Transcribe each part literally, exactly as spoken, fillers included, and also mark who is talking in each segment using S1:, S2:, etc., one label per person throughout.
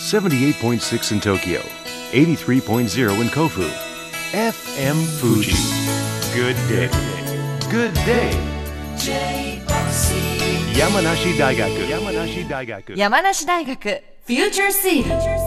S1: seventy-eight point six in Tokyo, eighty-three point zero in Kofu. エフエム Fuji. Good day. Good day. 山梨大学山梨大学
S2: 山梨大学 Future Seed。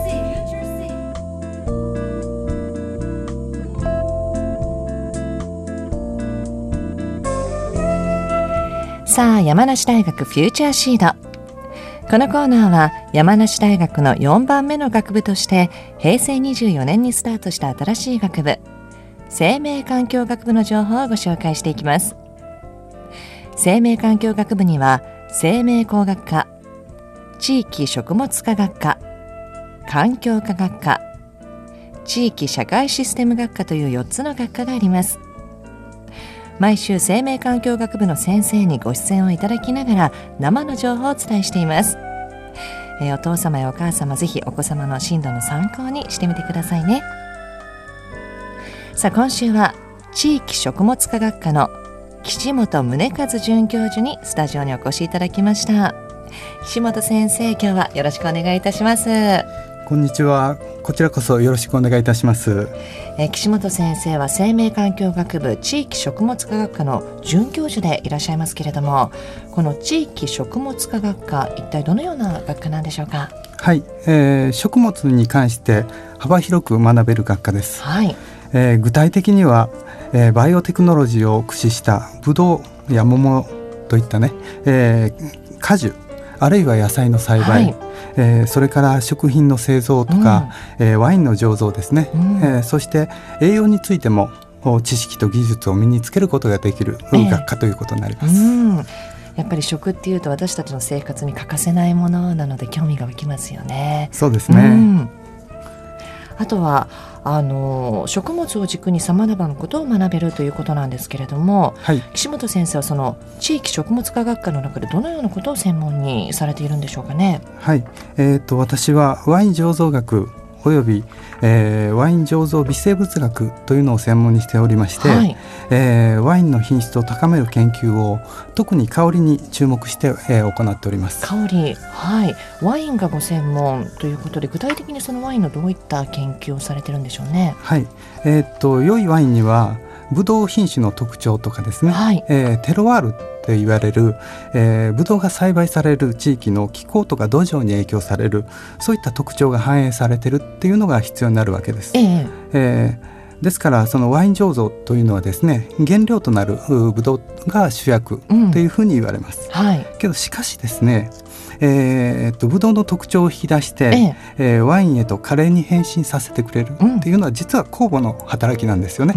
S2: さあ、山梨大学フューチャーシード。このコーナーは山梨大学のよんばんめの学部としてへいせいにじゅうよねんにスタートした新しい学部、生命環境学部の情報をご紹介していきます。生命環境学部には生命工学科、地域食物科学科、環境科学科、地域社会システム学科というよっつの学科があります。毎週生命環境学部の先生にご出演をいただきながら生の情報をお伝えしています。えー、お父様やお母様、ぜひお子様の進路の参考にしてみてくださいね。さあ、今週は地域食物科学科の岸本宗和准教授にスタジオにお越しいただきました。岸本先生、今日はよろしくお願いいたします。
S3: こんにちは。こちらこそよろしくお願いいたします。
S2: えー、岸本先生は生命環境学部地域食物科学科の准教授でいらっしゃいますけれども、この地域食物科学科、一体どのような学科なんでしょうか？
S3: はい、えー、食物に関して幅広く学べる学科です。
S2: はい。
S3: えー、具体的には、えー、バイオテクノロジーを駆使したブドウや桃といったね、えー、果樹あるいは野菜の栽培、はい、えー、それから食品の製造とか、うん、えー、ワインの醸造ですね、うん、えー、そして栄養についても知識と技術を身につけることができる学科ということになります。
S2: えーうん、やっぱり食っていうと私たちの生活に欠かせないものなので興味が湧きますよね。
S3: そうですね、うん、
S2: あとはあの食物を軸にさまざまなことを学べるということなんですけれども、はい、岸本先生はその地域食物科学科の中でどのようなことを専門にされているんでしょうかね？
S3: はい、えーと、私はワイン醸造学および、えー、ワイン醸造微生物学というのを専門にしておりまして、はい、えー、ワインの品質を高める研究を特に香りに注目して、えー、行っております。
S2: 香り、はい、ワインがご専門ということで、具体的にそのワインのどういった研究をされてるんでしょうね？
S3: はい、えー、と良いワインにはブドウ品種の特徴とかですね、はい、えー、テロワールと言われる、えー、ブドウが栽培される地域の気候とか土壌に影響される、そういった特徴が反映されているっていうのが必要になるわけです。えーえー、ですからそのワイン醸造というのはですね、原料となるブドウが主役というふうに言われます、うん、はい、けどしかしですね、えー、とブドウの特徴を引き出して、えええー、ワインへと華麗に変身させてくれるっていうのは実は酵母の働きなんですよね、うん、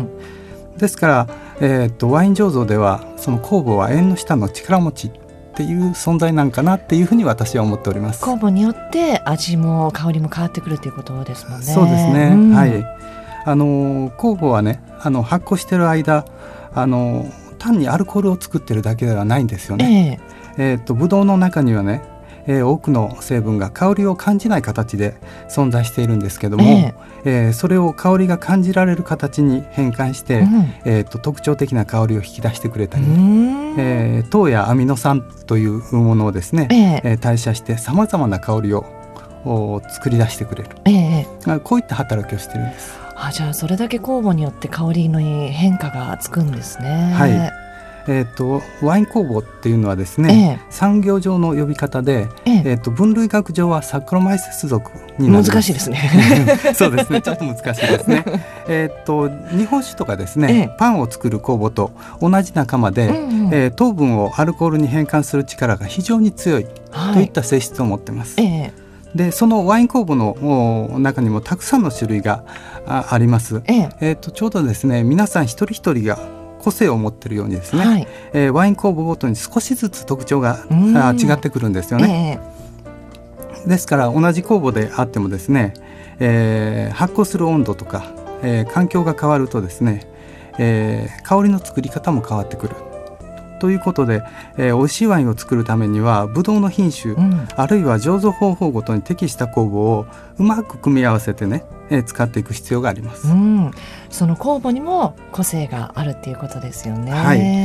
S3: ですから、えー、とワイン醸造ではその酵母は縁の下の力持ちっていう存在なんかなっていうふうに私は思っております。
S2: 酵母によって味も香りも変わってくるということですもんね。
S3: そうですね、うん、はい、あの酵母はね、あの発酵している間、あの単にアルコールを作ってるだけではないんですよね。えーえー、とブドウの中にはね、えー、多くの成分が香りを感じない形で存在しているんですけども、えーえー、それを香りが感じられる形に変換して、うん、えー、と特徴的な香りを引き出してくれたり、えー、糖やアミノ酸というものをですね、えー、代謝してさまざまな香りを作り出してくれる、えー、こういった働きをしているんです。
S2: あ、じゃあそれだけ酵母によって香りの変化がつくんですね。
S3: はい、えー、とワイン酵母っていうのはですね、えー、産業上の呼び方で、えーえー、と分類学上はサクロマイセス属になります。
S2: 難しいですね
S3: そうですね、ちょっと難しいですねえーと日本酒とかですね、えー、パンを作る酵母と同じ仲間で、うんうん、えー、糖分をアルコールに変換する力が非常に強い、はい、といった性質を持っています、えー、でそのワイン酵母の中にもたくさんの種類が あ, あります、えーえー、とちょうどですね、皆さん一人一人が個性を持っているようにですね、はい、えー、ワイン酵母ごとに少しずつ特徴が違ってくるんですよね、えー、ですから同じ酵母であってもですね、えー、発酵する温度とか、えー、環境が変わるとですね、えー、香りの作り方も変わってくるということで、えー、美味しいワインを作るためにはブドウの品種、うん、あるいは醸造方法ごとに適した酵母をうまく組み合わせてね、えー、使っていく必要があります、うん、
S2: その酵母にも個性があるっていうことですよね。
S3: はい、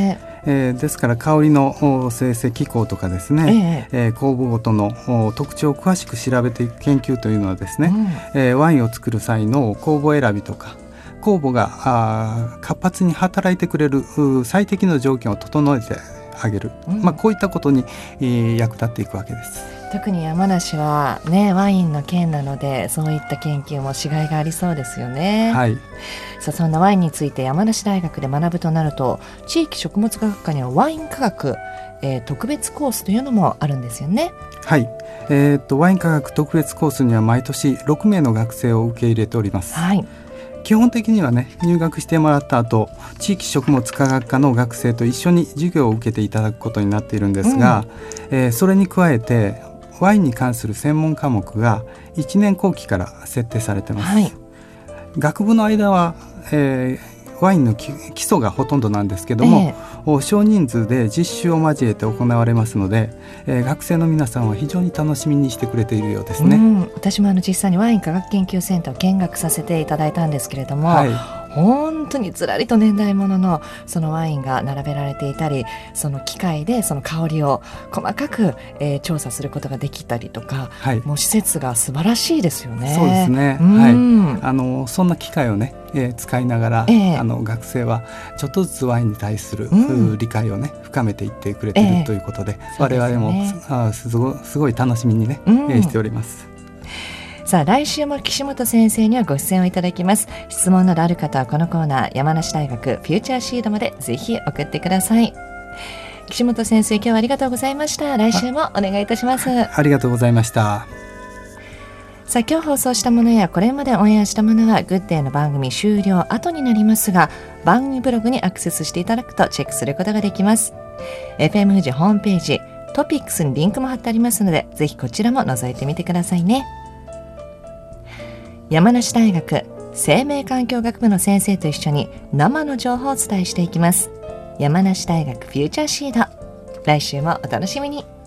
S3: えー、ですから香りの生成機構とかですね、えーえー、酵母ごとの特徴を詳しく調べていく研究というのはですね、うんえー、ワインを作る際の酵母選びとか酵母があ活発に働いてくれる最適の条件を整えてあげる、うんまあ、こういったことに、えー、役立っていくわけです。
S2: 特に山梨は、ね、ワインの県なのでそういった研究もしがいがありそうですよね。
S3: はい、
S2: さあそんなワインについて山梨大学で学ぶとなると地域食物学科にはワイン科学、えー、特別コースというのもあるんですよね。
S3: はい、えー、っとワイン科学特別コースには毎年ろくめいの学生を受け入れております。
S2: はい
S3: 基本的にはね入学してもらった後地域食物科学科の学生と一緒に授業を受けていただくことになっているんですが、うんえー、それに加えてワインに関する専門科目がいちねんこうきから設定されています、はい、学部の間は、えー、ワインの基礎がほとんどなんですけども、えー、少人数で実習を交えて行われますので、えー、学生の皆さんは非常に楽しみにしてくれているようですね。
S2: うん私もあの実際にワイン科学研究センターを見学させていただいたんですけれども、はい本当にずらりと年代物のそのワインが並べられていたりその機械でその香りを細かく、えー、調査することができたりとか、はい、もう施設が素晴らしいですよね。
S3: そうですね、はい、あのそんな機械をね、えー、使いながら、えー、あの学生はちょっとずつワインに対する、うん、理解をね深めていってくれている、えー、ということで、我々も、ね、あすご、すごい楽しみにね、うんえー、しております。
S2: さあ来週も岸本先生にはご出演をいただきます。質問などある方はこのコーナー山梨大学フューチャーシードまでぜひ送ってください。岸本先生今日はありがとうございました。来週もお願いいたします。
S3: あ, ありがとうございました。
S2: さあ今日放送したものやこれまでオンエアしたものはグッデイの番組終了後になりますが番組ブログにアクセスしていただくとチェックすることができます。 エフエム 富士ホームページトピックスにリンクも貼ってありますのでぜひこちらも覗いてみてくださいね。山梨大学生命環境学部の先生と一緒に生の情報をお伝えしていきます。山梨大学フューチャーシード来週もお楽しみに。